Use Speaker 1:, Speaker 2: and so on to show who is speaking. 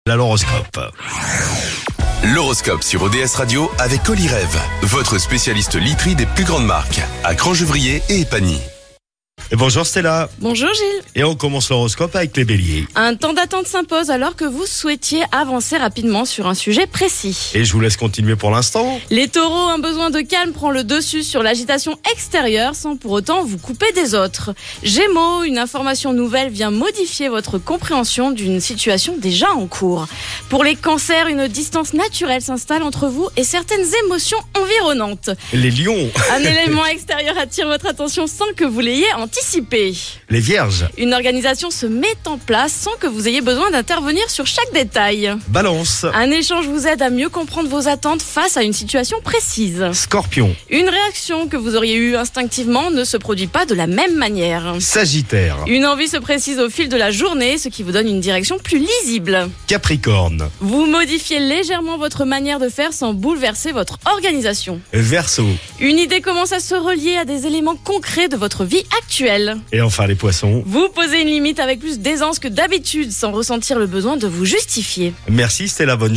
Speaker 1: l'horoscope.
Speaker 2: L'horoscope sur ODS Radio avec Olyrève, votre spécialiste literie des plus grandes marques, à Crangevrier et Épagny.
Speaker 1: Et bonjour Stella.
Speaker 3: Bonjour Gilles.
Speaker 1: Et on commence l'horoscope avec les béliers.
Speaker 3: Un temps d'attente s'impose alors que vous souhaitiez avancer rapidement sur un sujet précis.
Speaker 1: Et je vous laisse continuer pour l'instant.
Speaker 3: Les taureaux, un besoin de calme prend le dessus sur l'agitation extérieure sans pour autant vous couper des autres. Gémeaux, une information nouvelle vient modifier votre compréhension d'une situation déjà en cours. Pour les cancers, une distance naturelle s'installe entre vous et certaines émotions environnantes.
Speaker 1: Les lions.
Speaker 3: Un élément extérieur attire votre attention sans que vous l'ayez anticipé.
Speaker 1: Les vierges.
Speaker 3: Une organisation se met en place sans que vous ayez besoin d'intervenir sur chaque détail.
Speaker 1: Balance.
Speaker 3: Un échange vous aide à mieux comprendre vos attentes face à une situation précise.
Speaker 1: Scorpion.
Speaker 3: Une réaction que vous auriez eue instinctivement ne se produit pas de la même manière.
Speaker 1: Sagittaire.
Speaker 3: Une envie se précise au fil de la journée, ce qui vous donne une direction plus lisible.
Speaker 1: Capricorne.
Speaker 3: Vous modifiez légèrement votre manière de faire sans bouleverser votre organisation.
Speaker 1: Verseau.
Speaker 3: Une idée commence à se relier à des éléments concrets de votre vie actuelle.
Speaker 1: Et enfin les poissons.
Speaker 3: Vous posez une limite avec plus d'aisance que d'habitude sans ressentir le besoin de vous justifier.
Speaker 1: Merci Stella, bonne